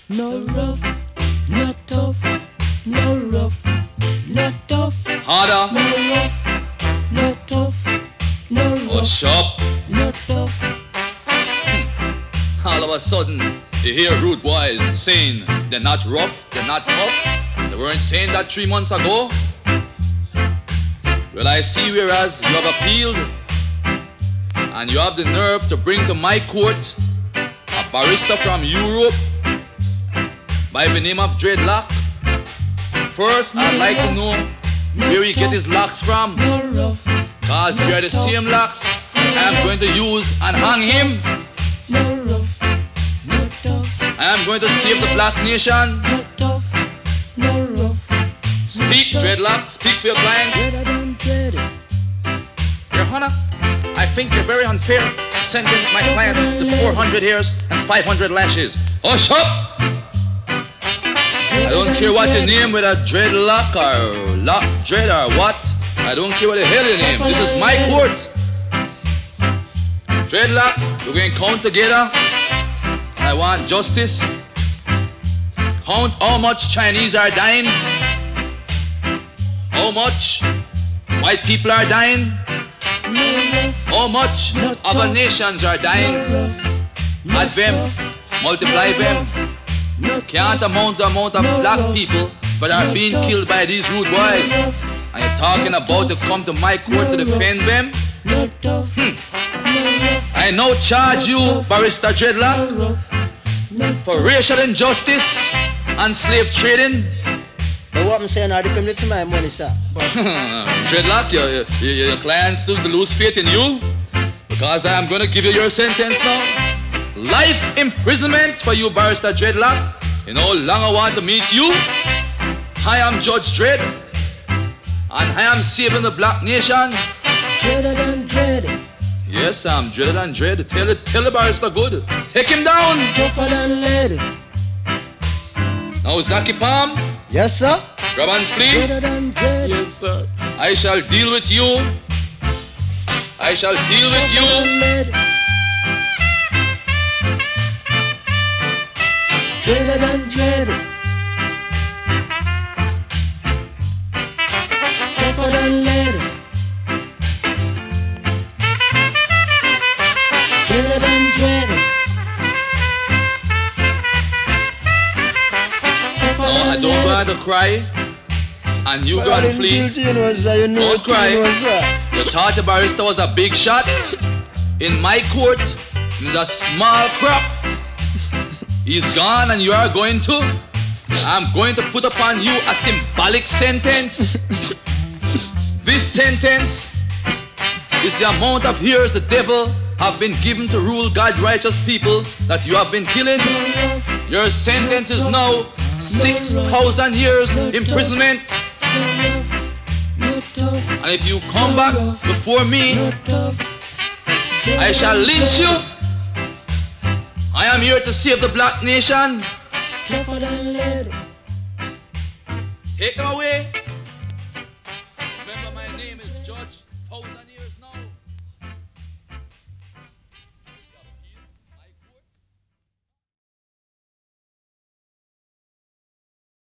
no rough, not tough, no rough, not tough. Harder. No rough, not tough, no rough. Oh, sharp. Not tough. All of a sudden, you hear rude boys saying they're not rough, they're not tough. They weren't saying that 3 months ago. Well, I see whereas you have appealed and you have the nerve to bring to my court a barrister from Europe by the name of Dreadlock. First, I'd like to know where he get his locks from, cause we are the same locks I'm going to use and hang him. I am going to save the black nation. Speak, Dreadlock, speak for your client. Your Honor, I think you're very unfair to sentence my client to 400 years and 500 lashes. Hush up! I don't care what your name, whether Dreadlock or Lock Dread or what. I don't care what the hell your name. This is my court. Dreadlock, we're going to count together. I want justice. Count how much Chinese are dying. How much white people are dying. How much other nations are dying. Add them, multiply them. Can't amount the amount of black people that are being killed by these rude boys. And you're talking about to come to my court to defend them? I now charge you, Barrister Dreadlock, for racial injustice and slave trading. But what I'm saying, I depend on my money, sir. Dreadlock, your clients still lose faith in you? Because I am going to give you your sentence now. Life imprisonment for you, Barrister Dreadlock. You no longer want to meet you. I am Judge Dredd, and I am saving the black nation. Dreader than dread. Yes, I'm dreader than dread. Tell the barrister good. Take him down. Tougher than lead. Now, Zaki Palm. Yes, sir. Grab and flee. Dreader than dread. Yes, sir. I shall deal with you. I shall deal with you. Dreader than dread. Tougher than lead. Dreader than dread. No, I don't want to cry. And you go and flee. Don't cry. You thought the barrister was a big shot. In my court, he's a small crop. He's gone and you are going to. I'm going to put upon you a symbolic sentence. This sentence is the amount of years the devil have been given to rule God's righteous people that you have been killing. Your sentence is now 6,000 years imprisonment. And if you come back before me, I shall lynch you. I am here to save the black nation. Take them away.